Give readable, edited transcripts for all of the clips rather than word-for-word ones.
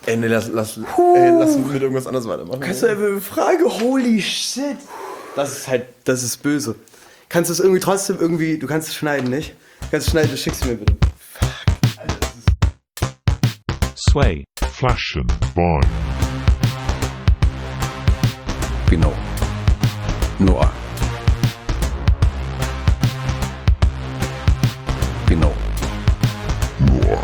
Nee, lass mit irgendwas anderes weitermachen. Kannst du eine Frage? Holy shit. Das ist böse. Kannst du es irgendwie trotzdem du kannst es schneiden, nicht? Kannst du schneiden, du schickst mir bitte. Fuck. Alter, Sway, Flaschen, Wein. Genau. Noah. Genau. Noah.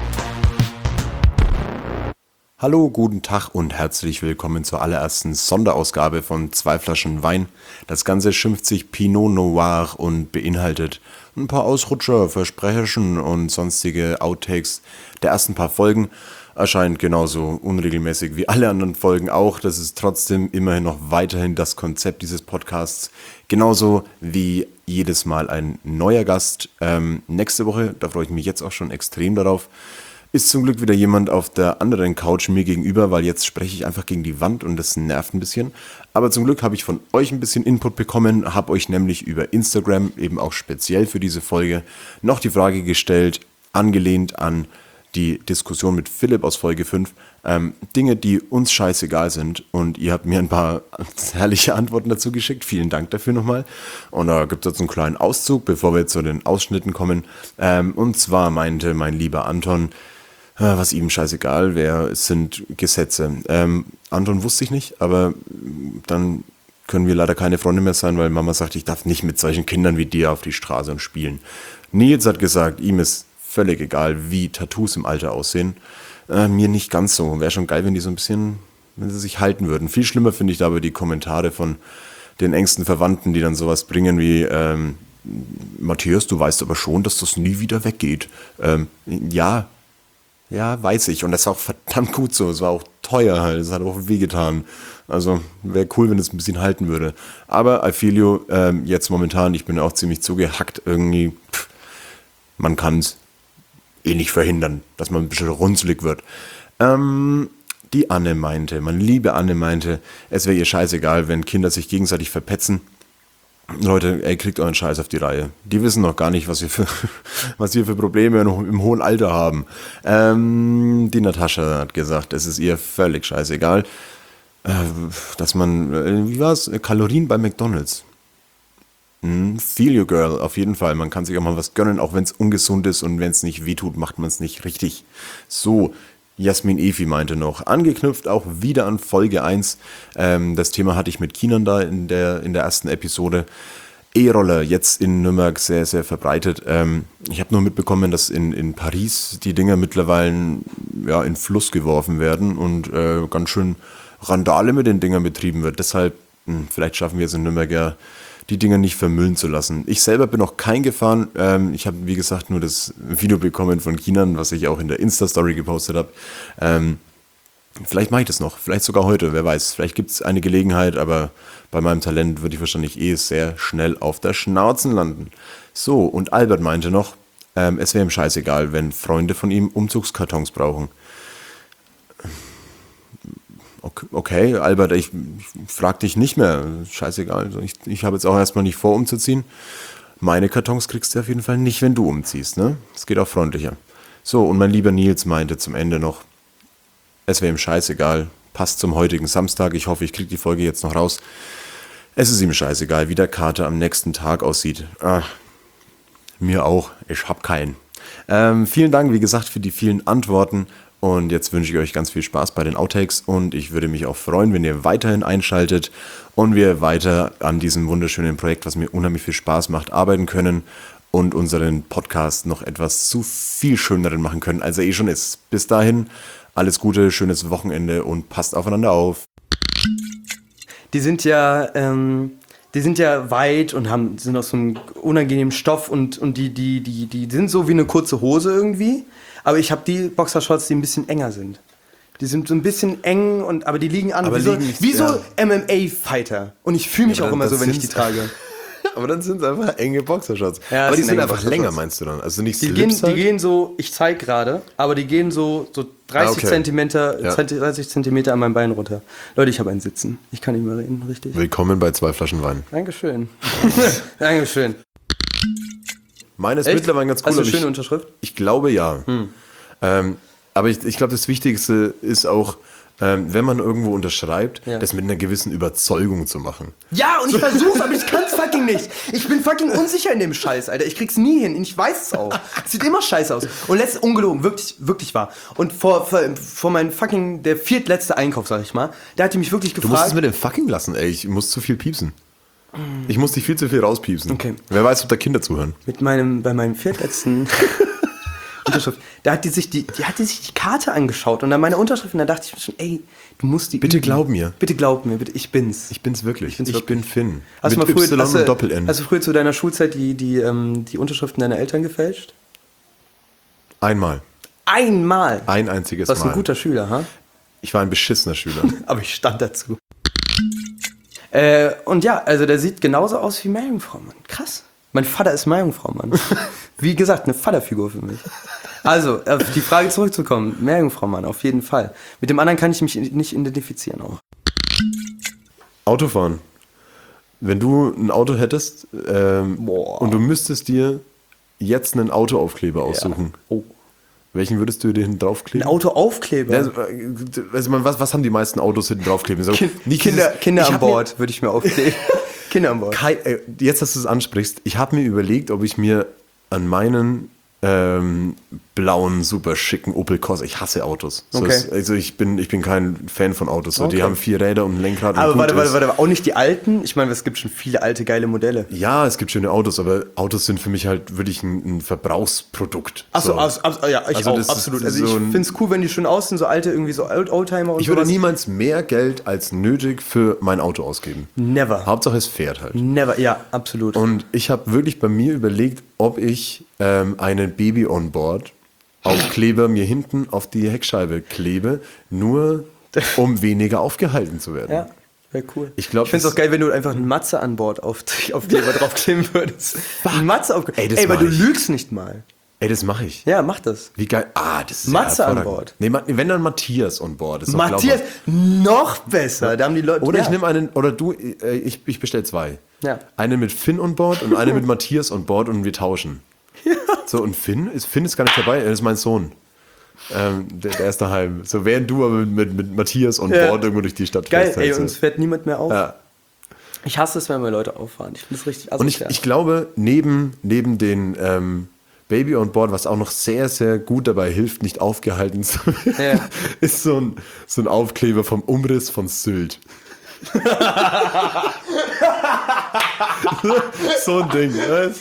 Hallo, guten Tag und herzlich willkommen zur allerersten Sonderausgabe von 2 Flaschen Wein. Das Ganze schimpft sich Pinot Noir und beinhaltet ein paar Ausrutscher, Versprecherchen und sonstige Outtakes der ersten paar Folgen. Erscheint genauso unregelmäßig wie alle anderen Folgen auch. Das ist trotzdem immerhin noch weiterhin das Konzept dieses Podcasts. Genauso wie jedes Mal ein neuer Gast. Nächste Woche, da freue ich mich jetzt auch schon extrem darauf, ist zum Glück wieder jemand auf der anderen Couch mir gegenüber, weil jetzt spreche ich einfach gegen die Wand und das nervt ein bisschen. Aber zum Glück habe ich von euch ein bisschen Input bekommen, habe euch nämlich über Instagram, eben auch speziell für diese Folge, noch die Frage gestellt, angelehnt an die Diskussion mit Philipp aus Folge 5, Dinge, die uns scheißegal sind, und ihr habt mir ein paar herrliche Antworten dazu geschickt. Vielen Dank dafür nochmal. Und da gibt es jetzt einen kleinen Auszug, bevor wir zu den Ausschnitten kommen. Und zwar meinte mein lieber Anton, was ihm scheißegal wäre, es sind Gesetze. Anton wusste ich nicht, aber dann können wir leider keine Freunde mehr sein, weil Mama sagt, ich darf nicht mit solchen Kindern wie dir auf die Straße und spielen. Nils hat gesagt, ihm ist völlig egal, wie Tattoos im Alter aussehen. Mir nicht ganz so. Wäre schon geil, wenn die so ein bisschen, wenn sie sich halten würden. Viel schlimmer finde ich da aber die Kommentare von den engsten Verwandten, die dann sowas bringen wie, Matthias, du weißt aber schon, dass das nie wieder weggeht. Ja, weiß ich. Und das ist auch verdammt gut so. Es war auch teuer halt. Es hat auch wehgetan. Also wäre cool, wenn es ein bisschen halten würde. Aber I feel you, jetzt momentan, ich bin auch ziemlich zugehackt irgendwie. Man kann es nicht verhindern, dass man ein bisschen runzlig wird. Die Anne meinte, meine liebe Anne meinte, es wäre ihr scheißegal, wenn Kinder sich gegenseitig verpetzen. Leute, kriegt euren Scheiß auf die Reihe. Die wissen noch gar nicht, was wir für Probleme noch im hohen Alter haben. Die Natascha hat gesagt, es ist ihr völlig scheißegal, dass man, wie war's, Kalorien bei McDonald's. Feel you, girl, auf jeden Fall. Man kann sich auch mal was gönnen, auch wenn es ungesund ist, und wenn es nicht wehtut, macht man es nicht richtig. So, Jasmin Efi meinte noch, angeknüpft auch wieder an Folge 1. Das Thema hatte ich mit Kinan da in der ersten Episode. E-Roller, jetzt in Nürnberg sehr, sehr verbreitet. Ich habe nur mitbekommen, dass in Paris die Dinger mittlerweile in Fluss geworfen werden und ganz schön Randale mit den Dingern betrieben wird. Deshalb, vielleicht schaffen wir es in Nürnberg ja, die Dinger nicht vermüllen zu lassen. Ich selber bin noch kein gefahren. Ich habe, wie gesagt, nur das Video bekommen von Kinan, was ich auch in der Insta-Story gepostet habe. Vielleicht mache ich das noch. Vielleicht sogar heute, wer weiß. Vielleicht gibt es eine Gelegenheit, aber bei meinem Talent würde ich wahrscheinlich sehr schnell auf der Schnauze landen. So, und Albert meinte noch, es wäre ihm scheißegal, wenn Freunde von ihm Umzugskartons brauchen. Okay, Albert, ich frag dich nicht mehr. Scheißegal. Also ich habe jetzt auch erstmal nicht vor, umzuziehen. Meine Kartons kriegst du auf jeden Fall nicht, wenn du umziehst, ne? Das geht auch freundlicher. So, und mein lieber Nils meinte zum Ende noch, es wäre ihm scheißegal. Passt zum heutigen Samstag. Ich hoffe, ich kriege die Folge jetzt noch raus. Es ist ihm scheißegal, wie der Kater am nächsten Tag aussieht. Mir auch. Ich hab keinen. Vielen Dank, wie gesagt, für die vielen Antworten. Und jetzt wünsche ich euch ganz viel Spaß bei den Outtakes, und ich würde mich auch freuen, wenn ihr weiterhin einschaltet und wir weiter an diesem wunderschönen Projekt, was mir unheimlich viel Spaß macht, arbeiten können und unseren Podcast noch etwas zu viel schöneren machen können, als er eh schon ist. Bis dahin, alles Gute, schönes Wochenende und passt aufeinander auf. Die sind ja weit und sind aus so einem unangenehmen Stoff und die sind so wie eine kurze Hose irgendwie. Aber ich habe die Boxershorts, die ein bisschen enger sind. Die sind so ein bisschen eng, aber die liegen an wie so MMA-Fighter. Und ich fühle mich auch immer so, wenn ich die trage. Aber dann sind es einfach enge Boxershorts. Ja, aber die sind einfach länger, meinst du dann? Also nicht die gehen so, ich zeige gerade, aber die gehen so 30 Zentimeter an meinem Bein runter. Leute, ich habe ein Sitzen. Ich kann nicht mehr reden, richtig. Willkommen bei 2 Flaschen Wein. Dankeschön. Dankeschön. Meine ist mittlerweile ganz cool. Hast du eine schöne Unterschrift? Ich glaube ja. Aber ich glaube, das Wichtigste ist auch, wenn man irgendwo unterschreibt, Ja. das mit einer gewissen Überzeugung zu machen. Ja, und ich versuch's, aber ich kann's fucking nicht. Ich bin fucking unsicher in dem Scheiß, Alter. Ich krieg's nie hin. Ich weiß es auch. Es sieht immer scheiße aus. Und letztes ungelogen, wirklich, wirklich wahr. Und vor meinem fucking, der viertletzte Einkauf, sag ich mal, der hatte mich wirklich Du musst es gefragt. mit dem fucking lassen, ey. Ich muss zu viel piepsen. Ich muss dich viel zu viel rauspiepsen. Okay. Wer weiß, ob da Kinder zuhören. Bei meinem viertletzten Unterschrift, da hat die sich die Karte angeschaut und dann meine Unterschrift und da dachte ich mir schon, ey, du musst die Bitte üben. glaub mir. Bitte glaub mir, bitte, ich bin's. Ich bin's wirklich. bin's Ich wirklich. bin Finn. Hast du mit mal früher, Y und Doppel-N. hast du früher zu deiner Schulzeit die Unterschriften deiner Eltern gefälscht? Einmal. Einmal. Ein einziges Das ist Mal. ein guter Schüler, ha? Ich war ein beschissener Schüler. Aber ich stand dazu. Und ja, also der sieht genauso aus wie Meerjungfrau, Mann. Krass. Mein Vater ist Meerjungfrau, Mann. Wie gesagt, eine Vaterfigur für mich. Also, auf die Frage zurückzukommen. Meerjungfrau, Mann, auf jeden Fall. Mit dem anderen kann ich mich nicht identifizieren auch. Autofahren. Wenn du ein Auto hättest Boah. und du müsstest dir jetzt einen Autoaufkleber aussuchen, Oh. welchen würdest du dir hinten Ein draufkleben? Autoaufkleber. Ja, also was haben die meisten Autos hinten draufkleben? So, nicht Kinder ich an hab Bord würde ich mir aufkleben. Kinder an Bord. Jetzt, dass du es ansprichst, ich habe mir überlegt, ob ich mir an meinen blauen, super schicken Opel Corsa, ich hasse Autos. So Okay. also ich bin kein Fan von Autos. So, Okay. Die haben 4 Räder und ein Lenkrad. Aber und gut ist. warte, auch nicht die alten? Ich meine, es gibt schon viele alte, geile Modelle. Ja, es gibt schöne Autos, aber Autos sind für mich halt wirklich ein Verbrauchsprodukt. Achso, So. ja, ich Also auch, das ist absolut. so Also ich ein- finde es cool, wenn die schön aussehen, so alte, irgendwie so Oldtimer und Ich würde sowas. niemals mehr Geld als nötig für mein Auto ausgeben. Never. Hauptsache es fährt halt. Never, ja, absolut. Und ich habe wirklich bei mir überlegt, ob ich einen Baby-on-Board Aufkleber mir hinten auf die Heckscheibe klebe, nur um weniger aufgehalten zu werden. Ja, wäre cool. Ich glaub, finde es das- auch geil, wenn du einfach einen Matze an Bord auf Kleber draufkleben würdest. Ein Matze auf Ey, das Ey, aber mach du ich. lügst nicht mal. Ey, das mache ich. Ja, mach das. Wie geil. Ah, das ist Matze ja an hervorragend. Bord. Nee, wenn dann Matthias on Board. Ist doch Matthias, glaubhaft. noch besser. Da haben die Leute. Oder ja. ich nehme einen, oder du, ich bestelle 2. Ja. Einen mit Finn on Board und einen mit Matthias on Board und wir tauschen. So, und Finn ist gar nicht dabei, er ist mein Sohn. Der ist daheim. So, während du aber mit Matthias on Ja. Board irgendwo durch die Stadt Geil, fährst. ey, halt uns so. fährt niemand mehr auf. Ja. Ich hasse es, wenn wir Leute auffahren. Ich finde es richtig Und ich glaube, neben den Baby on Board, was auch noch sehr, sehr gut dabei hilft, nicht aufgehalten zu werden, Ja. ist so ein Aufkleber vom Umriss von Sylt. So ein Ding. Weißt?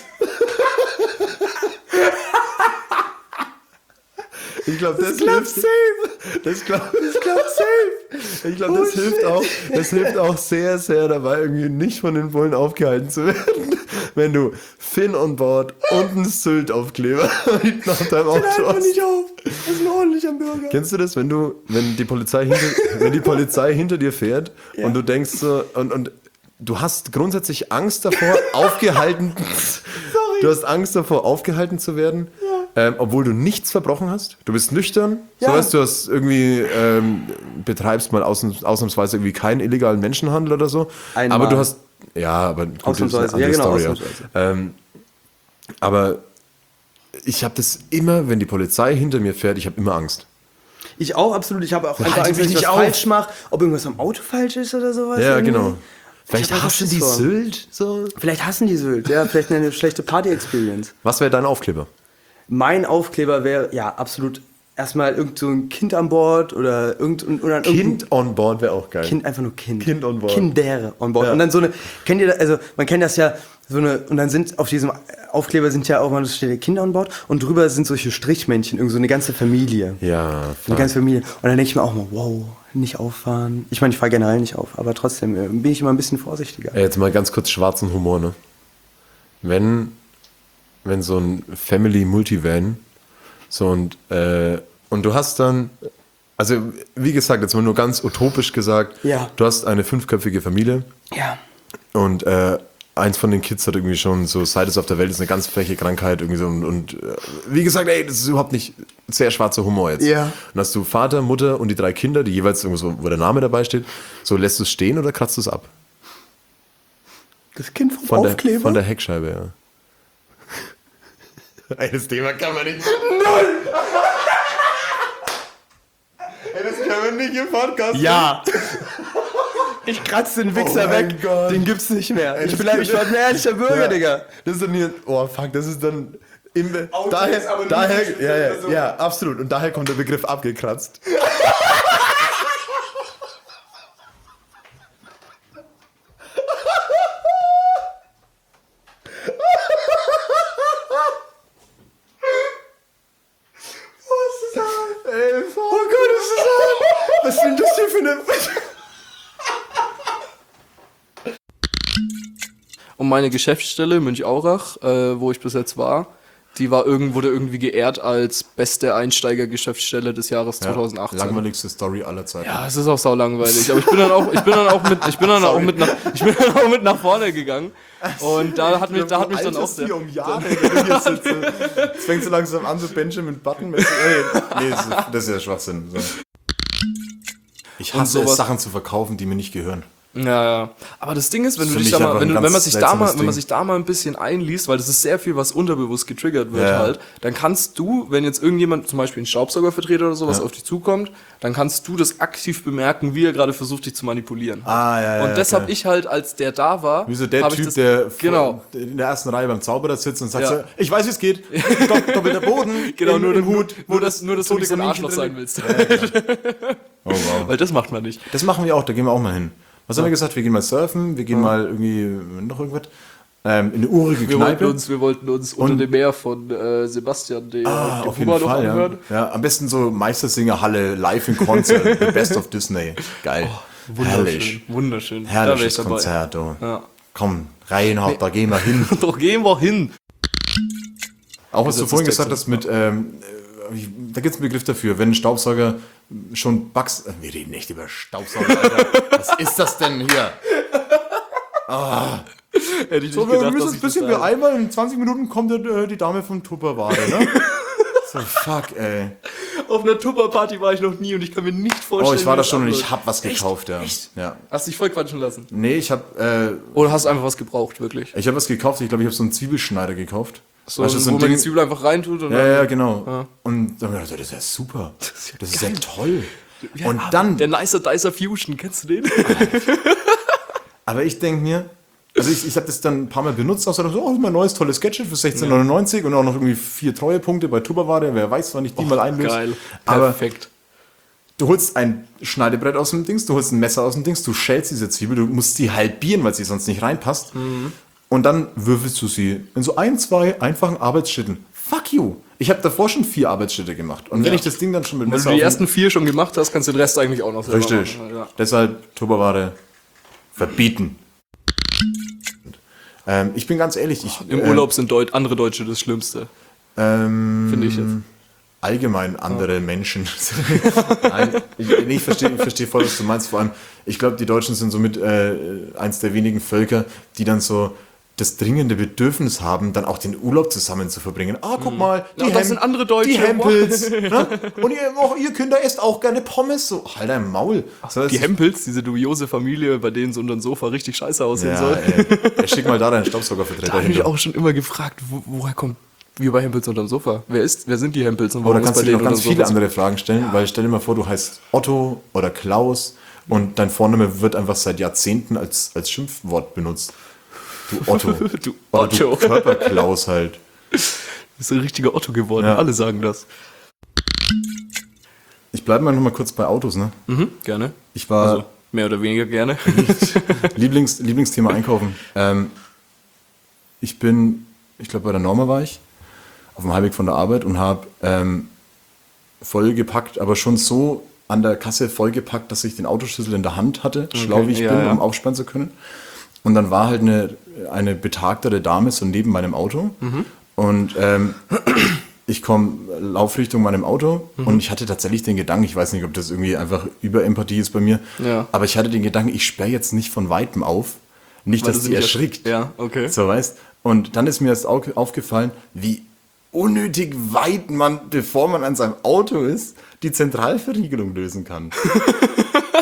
Ich glaube, das hilft safe. Ich glaube, safe. Ich glaube, das hilft auch sehr, sehr dabei, irgendwie nicht von den Bullen aufgehalten zu werden. Wenn du Finn on Board und einen Sylt-Aufkleber hinten auf deinem Auto hast. auf. Das ist ein ordentlicher Bürger. Kennst du das, wenn die Polizei hinter dir fährt und du denkst so, und du hast grundsätzlich Angst davor, du hast Angst davor, aufgehalten zu werden, obwohl du nichts verbrochen hast. Du bist nüchtern, Ja. so weißt du, hast irgendwie betreibst mal ausnahmsweise irgendwie keinen illegalen Menschenhandel oder so. Einmal. Aber du hast, aber gut, das ist eine Ausnahmsweise. Ja, andere genau, Story, ausnahmsweise. Aber ich habe das immer, wenn die Polizei hinter mir fährt, ich habe immer Angst. Ich auch, absolut. Ich habe auch einfach haltet Angst, mich dass ich nicht was auf. falsch mache, ob irgendwas am Auto falsch ist oder sowas. Ja, irgendwie. genau. Vielleicht hab einfach hassen Schiss die vor. Sylt so. Vielleicht hassen die Sylt, ja, vielleicht eine schlechte Party-Experience. Was wäre dein Aufkleber? Mein Aufkleber wäre, ja, absolut, erstmal irgend so ein Kind an Bord oder irgendein Kind on Board wäre auch geil. Kind, einfach nur Kind. Kind on board. Kindere on board. Ja. Und dann so eine, kennt ihr das, also man kennt das ja, so eine, und dann sind auf diesem Aufkleber sind ja auch mal, das steht ja Kinder on board und drüber sind solche Strichmännchen, irgend so eine ganze Familie. Ja, Eine ganze Familie. Und dann denke ich mir auch mal, wow, nicht auffahren. Ich meine, ich fahre generell nicht auf, aber trotzdem bin ich immer ein bisschen vorsichtiger. Jetzt mal ganz kurz schwarzen Humor, ne? Wenn so ein Family-Multivan so und du hast dann, also wie gesagt, jetzt mal nur ganz utopisch gesagt, Ja. du hast eine 5-köpfige Familie Ja. und eins von den Kids hat irgendwie schon so, seit es auf der Welt ist, eine ganz freche Krankheit irgendwie so und wie gesagt, ey, das ist überhaupt nicht sehr schwarzer Humor jetzt. Ja. Dann hast du Vater, Mutter und die 3 Kinder, die jeweils irgendwo so, wo der Name dabei steht, so lässt du es stehen oder kratzt du es ab? Das Kind vom Aufkleber? Von der Heckscheibe, ja. Ey, das Thema kann man nicht. Können wir nicht im Podcast? Ja. Ich kratze den Wichser Oh mein weg. Gott. Den gibt's nicht mehr. Ey, Ich bin ein ehrlicher Bürger, Ja. Digga. Das ist dann hier, oh fuck, das ist dann Outtakes, aber nur nicht daher, so. ja, absolut. Und daher kommt der Begriff abgekratzt. Oh Gott, was sind das hier für eine... Und meine Geschäftsstelle Münch-Aurach, wo ich bis jetzt war, die wurde irgendwie geehrt als beste Einsteiger-Geschäftsstelle des Jahres 2018. Langweiligste Story aller Zeiten. Ja, es ist auch saulangweilig. Aber ich bin dann auch mit nach vorne gegangen. Und da hat mich dann auch hier um Jahre, wenn du hier sitzt. Jetzt fängst du langsam an, so Benjamin Button. Nee, das ist ja Schwachsinn. So. Ich hasse es, Sachen zu verkaufen, die mir nicht gehören. Ja. Aber das Ding ist, wenn Das ist für mich einfach ein ganz man seltsames sich da mal ein bisschen einliest, weil das ist sehr viel, was unterbewusst getriggert wird Ja. halt, dann kannst du, wenn jetzt irgendjemand, zum Beispiel ein Staubsaugervertreter oder sowas, Ja. auf dich zukommt, dann kannst du das aktiv bemerken, wie er gerade versucht, dich zu manipulieren. Ja. Und das habe ich halt, als der da war, Wie so der hab ich Typ, das, der genau. in der ersten Reihe beim Zauberer sitzt und sagt Ja. so, ich weiß, wie es geht. Doppelter Boden, Genau, nur im Hut. nur, dass du nicht so ein Kaninchen Arschloch drin. sein willst. Oh, wow. Weil das macht man nicht. Das machen wir auch, da gehen wir auch mal hin. Was haben wir gesagt? Wir gehen mal surfen, wir gehen mal irgendwie noch irgendwas. In eine urige Wir Kneipe. wollten uns unter dem Meer von Sebastian D. Auf jeden Fall, ja. Ja. Am besten so Meistersingerhalle live in Konzert. The Best of Disney. Geil. Herrlich. Wunderschön. Herrliches Da wär ich dabei. Konzert. Oh. Ja. Komm, Reinhard, da gehen wir hin. Doch gehen wir hin. Auch was du vorhin gesagt hast Gesetzestext. da gibt es einen Begriff dafür, wenn ein Staubsauger schon Bugs... wir reden nicht über Staubsauger, Alter. Was ist das denn hier? Hätte ich So, nicht wir gedacht, müssen dass uns ein ich bisschen das sage. beeilen, weil in 20 Minuten kommt die Dame vom Tupperware, ne? So, fuck, ey. Auf einer Tupper-Party war ich noch nie und ich kann mir nicht vorstellen. Oh, ich war wie da das schon und ich abläuft. hab was Echt? gekauft, ja. Echt? Ja. Hast dich voll quatschen lassen? Nee, ich hab Oder hast einfach was gebraucht, wirklich? was gekauft. Ich glaube, ich habe so einen Zwiebelschneider gekauft. So, Weißt du, so wo ein man die Ding- Zwiebel einfach reintut und Ja, genau. Und dann hab ich gedacht, das ist ja super. Das ist ja toll. Und dann, Der Nicer Dicer Fusion, kennst du den? aber ich denke mir, also ich habe das dann ein paar Mal benutzt, auch so, das ist mein neues tolles Gadget für 16,99 und auch noch irgendwie 4 Treuepunkte bei Tupperware. Wer weiß, wann ich die mal einlöse. Geil. Aber Perfekt. du holst ein Schneidebrett aus dem Dings, du holst ein Messer aus dem Dings, du schälst diese Zwiebel, du musst sie halbieren, weil sie sonst nicht reinpasst. Und dann würfelst du sie in so 1, 2 einfachen Arbeitsschritten. Fuck you. Ich habe davor schon 4 Arbeitsschritte gemacht. Und wenn ich das Ding dann schon mit Wenn Messer du die auf ersten 4 schon gemacht hast, kannst du den Rest eigentlich auch noch selber Richtig. machen. Ja. Deshalb Tupperware verbieten. Ich bin ganz ehrlich, Im Urlaub sind andere Deutsche das Schlimmste. Finde ich jetzt. allgemein andere Menschen. Nein, ich verstehe voll, was du meinst. Vor allem, ich glaube, die Deutschen sind somit eins der wenigen Völker, die dann so das dringende Bedürfnis haben, dann auch den Urlaub zusammen zu verbringen. Ah, guck mal, Ja, das sind andere Deutsche. die Hempels. Ne? Und ihr Kinder esst auch gerne Pommes. So, halt dein Maul. So, Die Hempels, diese dubiose Familie, bei denen so unter dem Sofa richtig scheiße aussehen ja, soll. ey. Schick mal da deinen Staubsaugervertreter Da habe ich hin. auch schon immer gefragt, woher kommt wie bei Hempels unterm Sofa? Wer sind die Hempels? Und Oder warum kannst ist du bei dir noch denen ganz unterm viele Sofa andere Fragen stellen, weil stell dir mal vor, du heißt Otto oder Klaus und dein Vorname wird einfach seit Jahrzehnten als Schimpfwort benutzt. Du Otto. Du Oder Otto. du Körperklaus halt. Du bist ein richtiger Otto geworden. Ja. Alle sagen das. Ich bleibe mal noch mal kurz bei Autos, ne? Gerne. Ich war Also, mehr oder weniger gerne. Lieblingsthema Einkaufen. Ich glaube bei der Norma war ich, auf dem Heimweg von der Arbeit und habe vollgepackt, aber schon so an der Kasse vollgepackt, dass ich den Autoschlüssel in der Hand hatte, schlau wie ich ja, bin, ja. um aufsperren zu können. Und dann war halt eine betagtere Dame so neben meinem Auto und ich laufe Richtung meinem Auto und ich hatte tatsächlich den Gedanken, ich weiß nicht, ob das irgendwie einfach Überempathie ist bei mir, Ja. aber ich hatte den Gedanken, ich sperre jetzt nicht von Weitem auf, nicht, Weil dass du sie nicht erschrickt. Ja, okay. So, weißt. Und dann ist mir erst aufgefallen, wie unnötig weit man, bevor man an seinem Auto ist, die Zentralverriegelung lösen kann.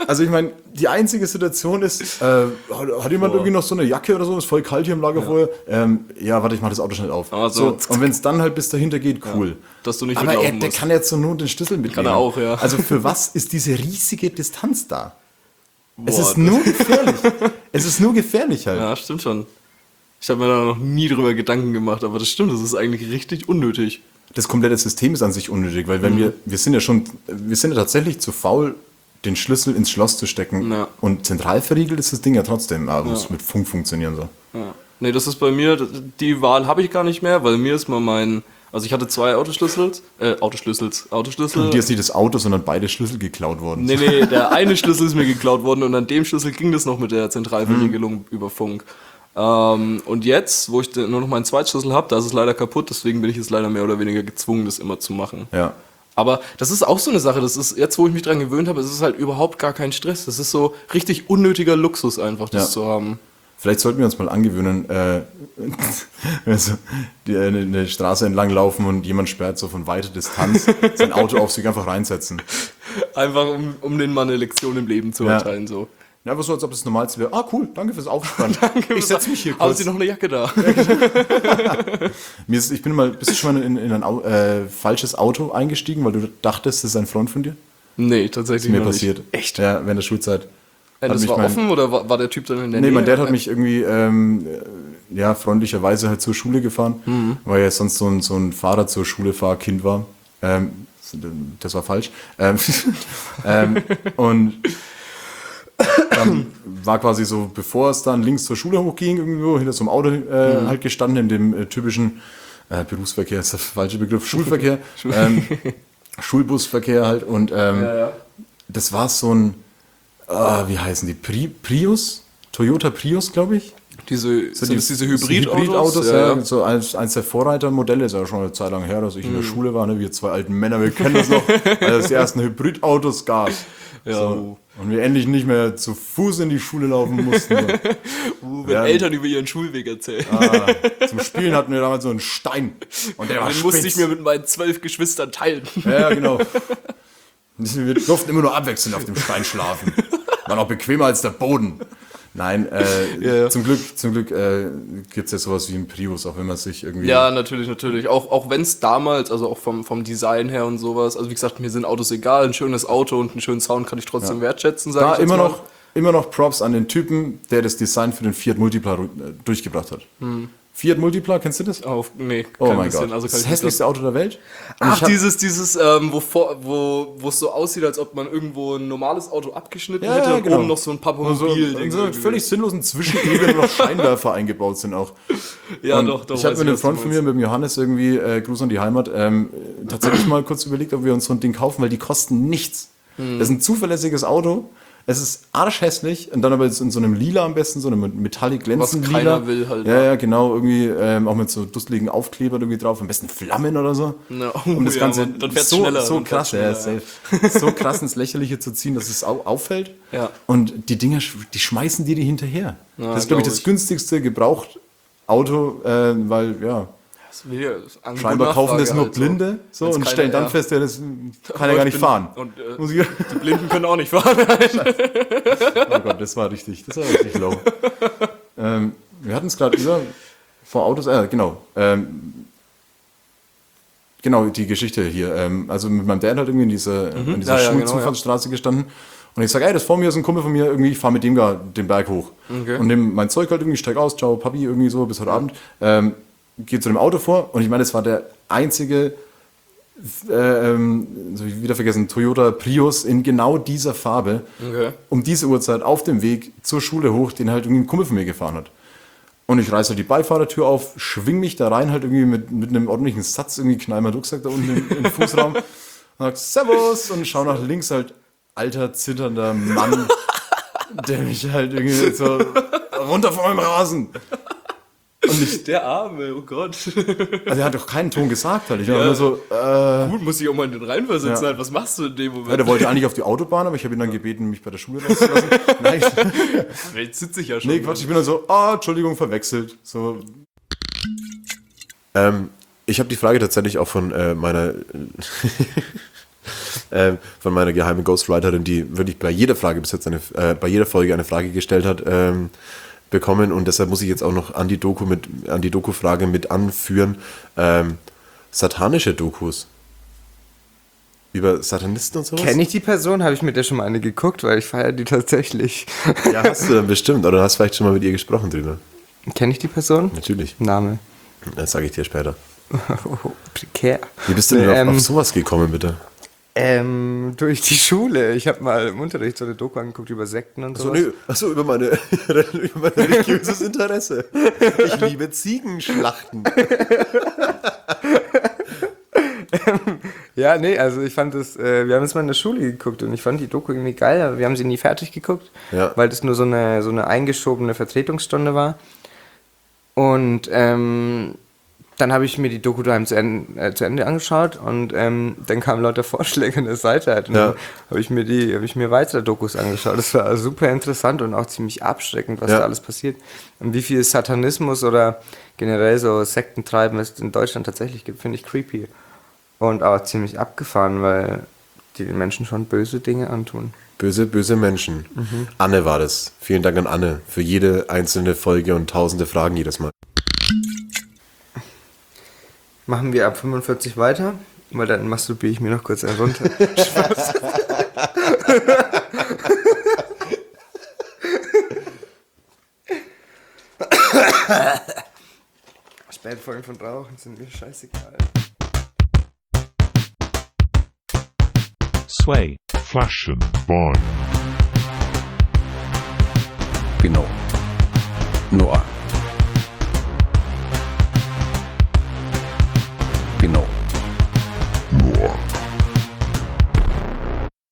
Also ich meine, die einzige Situation ist, hat jemand irgendwie noch so eine Jacke oder so, ist voll kalt hier im Lagerfeuer? Ja, warte, ich mach das Auto schnell auf. Also, so, und wenn es dann halt bis dahinter geht, cool. Dass du nicht Aber mitlaufen der musst. kann jetzt so nur den Schlüssel mitnehmen. Kann er auch, ja. Also für was ist diese riesige Distanz da? Es Boah, ist nur gefährlich. Es ist nur gefährlich halt. Ja, stimmt schon. Ich habe mir da noch nie drüber Gedanken gemacht, aber das stimmt, das ist eigentlich richtig unnötig. Das komplette System ist an sich unnötig, weil wenn wir sind ja tatsächlich zu faul, den Schlüssel ins Schloss zu stecken. Ja. Und zentral verriegelt ist das Ding ja trotzdem, aber muss mit Funk funktionieren so. Ja. Nee, das ist bei mir, die Wahl habe ich gar nicht mehr, weil mir ist mal also ich hatte 2 Autoschlüssel. Und dir ist nicht das Auto, sondern beide Schlüssel geklaut worden. Nee, der eine Schlüssel ist mir geklaut worden und an dem Schlüssel ging das noch mit der Zentralverriegelung über Funk. Und jetzt, wo ich nur noch meinen Zweitschlüssel habe, da ist es leider kaputt, deswegen bin ich jetzt leider mehr oder weniger gezwungen, das immer zu machen. Ja. Aber das ist auch so eine Sache, das ist jetzt, wo ich mich dran gewöhnt habe, es ist halt überhaupt gar kein Stress. Das ist so richtig unnötiger Luxus einfach, das zu haben. Vielleicht sollten wir uns mal angewöhnen, also eine Straße entlang laufen und jemand sperrt so von weiter Distanz sein Auto auf sich einfach reinsetzen. Einfach um den Mann eine Lektion im Leben zu erteilen, so. Ja, einfach so, als ob das Normalste wäre. Ah, cool, danke fürs Aufspannen. Ich setze mich hier Haben kurz. Sie noch eine Jacke da? Bist du schon mal in ein falsches Auto eingestiegen, weil du dachtest, das ist ein Freund von dir? Nee, tatsächlich Mir noch passiert. nicht. Echt? Ja, während der Schulzeit. Das war offen oder war der Typ dann in der Nähe? Nee, mein Dad hat mich irgendwie freundlicherweise halt zur Schule gefahren, weil er sonst so ein Fahrer zur Schule Fahrkind war. Das war falsch. Und dann war quasi so, bevor es dann links zur Schule hochging, irgendwo hinter so einem Auto halt gestanden, in dem typischen Berufsverkehr, ist der falsche Begriff, Schulverkehr, Schulbusverkehr halt. Und das war so ein, wie heißen die? Prius? Toyota Prius, glaube ich. Diese Hybridautos? Hybridautos, ja. So eins der Vorreitermodelle, ist ja schon eine Zeit lang her, dass ich in der Schule war, ne? Wir 2 alten Männer, wir kennen das noch, als es die ersten Hybridautos gab. Ja. So. Und wir endlich nicht mehr zu Fuß in die Schule laufen mussten. So. Wenn Eltern über ihren Schulweg erzählen. Zum Spielen hatten wir damals so einen Stein. Und der war Den musste ich mir mit meinen 12 Geschwistern teilen. Ja, genau. Wir durften immer nur abwechselnd auf dem Stein schlafen. War noch bequemer als der Boden. Nein, zum Glück gibt es ja sowas wie ein Prius, auch wenn man sich irgendwie... Ja, natürlich. Auch wenn es damals, also auch vom Design her und sowas, also wie gesagt, mir sind Autos egal, ein schönes Auto und einen schönen Sound kann ich trotzdem wertschätzen, sage ich jetzt mal. Immer noch Props an den Typen, der das Design für den Fiat Multipla durchgebracht hat. Fiat Multipla, kennst du das? Nee, Oh kein mein bisschen. Gott, Also das hässlichste Auto der Welt. Und Ach, ich hab- dieses, wo es so aussieht, als ob man irgendwo ein normales Auto abgeschnitten hätte und genau. oben noch so ein paar so Mobil-Dinge. völlig sinnlosen Zwischenebenen noch Scheinwerfer eingebaut sind auch. Ja, Und doch. Ich habe weiß mit einem was Freund du von mir, mit dem Johannes irgendwie, Gruß an die Heimat, tatsächlich mal kurz überlegt, ob wir uns so ein Ding kaufen, weil die kosten nichts. Das ist ein zuverlässiges Auto. Es ist arschhässlich und dann aber jetzt in so einem Lila am besten, so einem metallic glänzenden Was keiner Lila. will halt. Ja, genau, irgendwie auch mit so dusseligen Aufklebern irgendwie drauf, am besten Flammen oder so. Ja, Um das Ganze dann fährt's so, schneller. so dann krass, fährt's ja, schneller, safe. So krass ins Lächerliche zu ziehen, dass es auffällt. Ja. Und die Dinger, die schmeißen dir die hinterher. Ja, das ist, glaube ich, glaub das ich. günstigste Gebrauchtauto, weil, ja, Das will ja- Angebot, scheinbar kaufen das Nachfrage nur halt so. Blinde so, Wenn's und keiner- stellen dann ja. fest, ja, das kann ja gar nicht fahren. Und Muss ich- die Blinden können auch nicht fahren. Oh Gott, das war richtig low. Wir hatten es gerade vor Autos, genau. Genau, die Geschichte hier. Also mit meinem Dad halt irgendwie in dieser Ja, ja, Schulzufahrtsstraße gestanden. Und ich sage, ey, das vor mir ist ein Kumpel von mir, irgendwie, ich fahre mit dem da den Berg hoch. Okay. Und nehme mein Zeug halt irgendwie, steig aus, ciao, Papi, irgendwie so, bis heute Abend. Geht zu dem Auto vor und ich meine, das war der einzige, so ich wieder vergessen, Toyota Prius in genau dieser Farbe, Okay. um diese Uhrzeit auf dem Weg zur Schule hoch, den halt irgendwie ein Kumpel von mir gefahren hat. Und ich reiße halt die Beifahrertür auf, schwing mich da rein, halt irgendwie mit einem ordentlichen Satz, irgendwie knall meinen Rucksack da unten im Fußraum, und sag Servus und schau nach links, halt alter, zitternder Mann, der mich halt irgendwie so runter von meinem Rasen. Und ich, Der Arme, oh Gott. also er hat doch keinen Ton gesagt, halt. Ich war nur so, Gut, muss ich auch mal in den reinversetzen. Ja. Halt. Was machst du in dem Moment? ja, der wollte eigentlich auf die Autobahn, aber ich habe ihn dann gebeten, mich bei der Schule rauszulassen. Nein, Jetzt sitze ich ja schon. nee, Quatsch, ich bin dann so, Entschuldigung, verwechselt. So. Ich habe die Frage tatsächlich auch von meiner von meiner geheimen Ghostwriterin, die wirklich bei jeder Frage bis jetzt bei jeder Folge eine Frage gestellt hat, bekommen. Und deshalb muss ich jetzt auch noch an die Doku-Frage mit anführen. Satanische Dokus. Über Satanisten und sowas? Kenne ich die Person? Habe ich mit der schon mal eine geguckt? Weil ich feiere die tatsächlich. Ja, hast du dann bestimmt. Oder hast vielleicht schon mal mit ihr gesprochen drüber. Kenne ich die Person? Natürlich. Name. Das sage ich dir später. Oh, prekär. Wie bist du denn auf sowas gekommen, bitte? Durch die Schule. Ich habe mal im Unterricht so eine Doku angeguckt über Sekten und so. Achso, über mein religiöses Interesse. Ich liebe Ziegenschlachten. Ja, nee, also ich fand das, wir haben es mal in der Schule geguckt und ich fand die Doku irgendwie geil, aber wir haben sie nie fertig geguckt, weil das nur so eine eingeschobene Vertretungsstunde war. Und dann habe ich mir die Doku daheim zu Ende angeschaut und dann kamen lauter Vorschläge an der Seite halt. Und dann habe ich mir weitere Dokus angeschaut. Das war super interessant und auch ziemlich abschreckend, was da alles passiert. Und wie viel Satanismus oder generell so Sektentreiben es in Deutschland tatsächlich gibt, finde ich creepy. Und auch ziemlich abgefahren, weil die den Menschen schon böse Dinge antun. Böse, böse Menschen. Anne war das. Vielen Dank an Anne für jede einzelne Folge und tausende Fragen jedes Mal. Machen wir ab 45 weiter, weil dann masturbiere ich mir noch kurz einen runter. Spaß. Spätfolgen von Rauchen sind mir scheißegal. Sway. Flaschen. Boy. Genau. Noah.